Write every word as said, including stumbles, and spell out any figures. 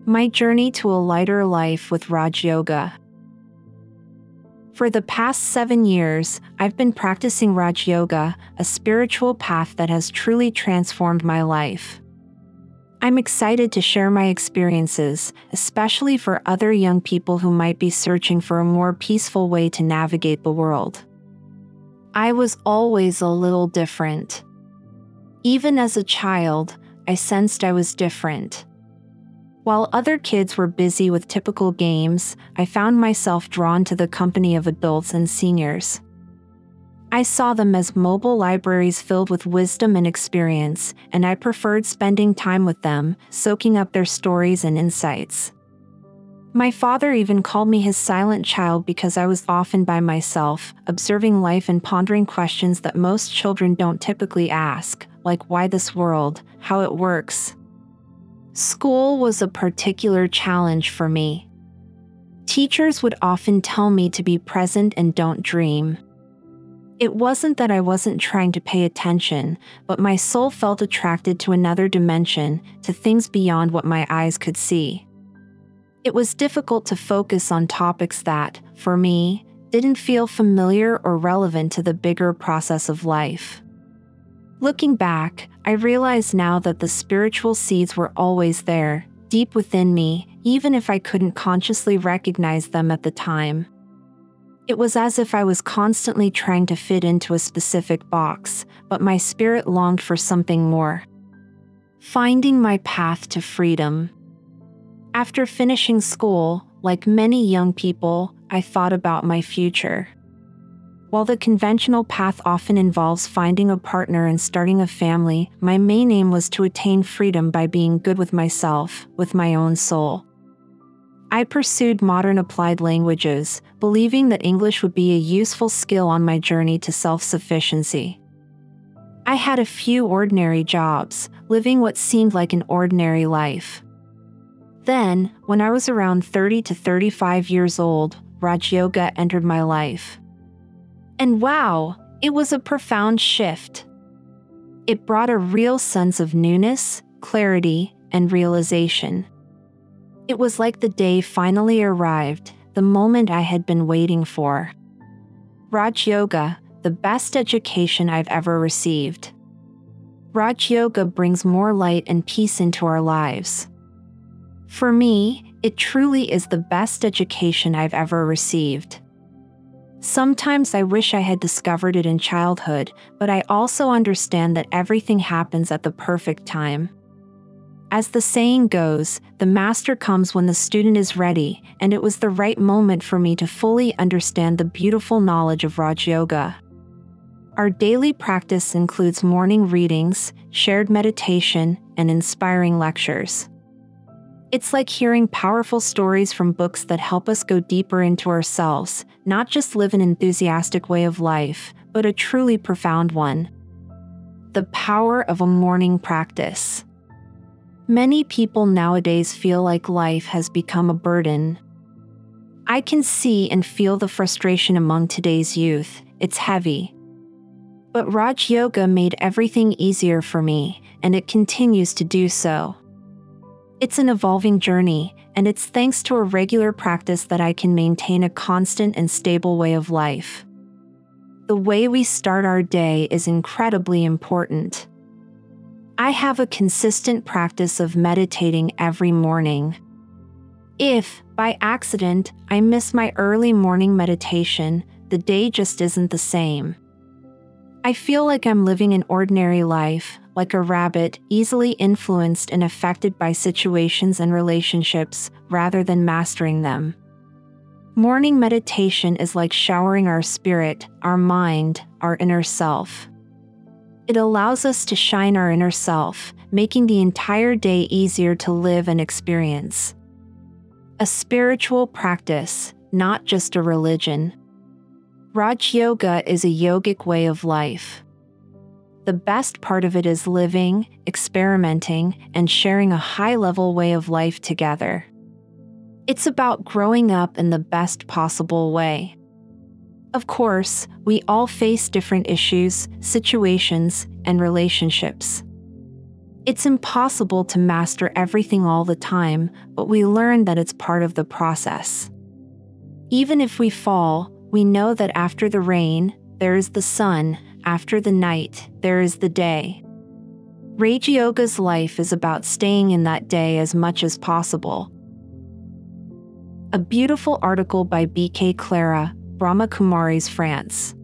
My journey to a lighter life with Raj Yoga. For the past seven years, I've been practicing Raj Yoga, a spiritual path that has truly transformed my life. I'm excited to share my experiences, especially for other young people who might be searching for a more peaceful way to navigate the world. I was always a little different. Even as a child, I sensed I was different. While other kids were busy with typical games, I found myself drawn to the company of adults and seniors. I saw them as mobile libraries filled with wisdom and experience, and I preferred spending time with them, soaking up their stories and insights. My father even called me his silent child because I was often by myself, observing life and pondering questions that most children don't typically ask, like why this world, how it works. School was a particular challenge for me. Teachers would often tell me to be present and don't dream. It wasn't that I wasn't trying to pay attention, but my soul felt attracted to another dimension, to things beyond what my eyes could see. It was difficult to focus on topics that, for me, didn't feel familiar or relevant to the bigger process of life. Looking back, I realize now that the spiritual seeds were always there, deep within me, even if I couldn't consciously recognize them at the time. It was as if I was constantly trying to fit into a specific box, but my spirit longed for something more. Finding my path to freedom. After finishing school, like many young people, I thought about my future. While the conventional path often involves finding a partner and starting a family, my main aim was to attain freedom by being good with myself, with my own soul. I pursued modern applied languages, believing that English would be a useful skill on my journey to self-sufficiency. I had a few ordinary jobs, living what seemed like an ordinary life. Then, when I was around thirty to thirty-five years old, Raj Yoga entered my life. And wow, it was a profound shift. It brought a real sense of newness, clarity, and realization. It was like the day finally arrived, the moment I had been waiting for. Raj Yoga, the best education I've ever received. Raj Yoga brings more light and peace into our lives. For me, it truly is the best education I've ever received. Sometimes I wish I had discovered it in childhood, but I also understand that everything happens at the perfect time. As the saying goes, the master comes when the student is ready, and it was the right moment for me to fully understand the beautiful knowledge of Raj Yoga. Our daily practice includes morning readings, shared meditation, and inspiring lectures. It's like hearing powerful stories from books that help us go deeper into ourselves, not just live an enthusiastic way of life, but a truly profound one. The power of a morning practice. Many people nowadays feel like life has become a burden. I can see and feel the frustration among today's youth. It's heavy. But Raj Yoga made everything easier for me, and it continues to do so. It's an evolving journey, and it's thanks to a regular practice that I can maintain a constant and stable way of life. The way we start our day is incredibly important. I have a consistent practice of meditating every morning. If, by accident, I miss my early morning meditation, the day just isn't the same. I feel like I'm living an ordinary life, like a rabbit, easily influenced and affected by situations and relationships, rather than mastering them. Morning meditation is like showering our spirit, our mind, our inner self. It allows us to shine our inner self, making the entire day easier to live and experience. A spiritual practice, not just a religion. Raj Yoga is a yogic way of life. The best part of it is living, experimenting, and sharing a high-level way of life together. It's about growing up in the best possible way. Of course, we all face different issues, situations, and relationships. It's impossible to master everything all the time, but we learn that it's part of the process. Even if we fall, we know that after the rain, there is the sun, after the night, there is the day. Raja Yoga's life is about staying in that day as much as possible. A beautiful article by B K Clara, Brahma Kumaris, France.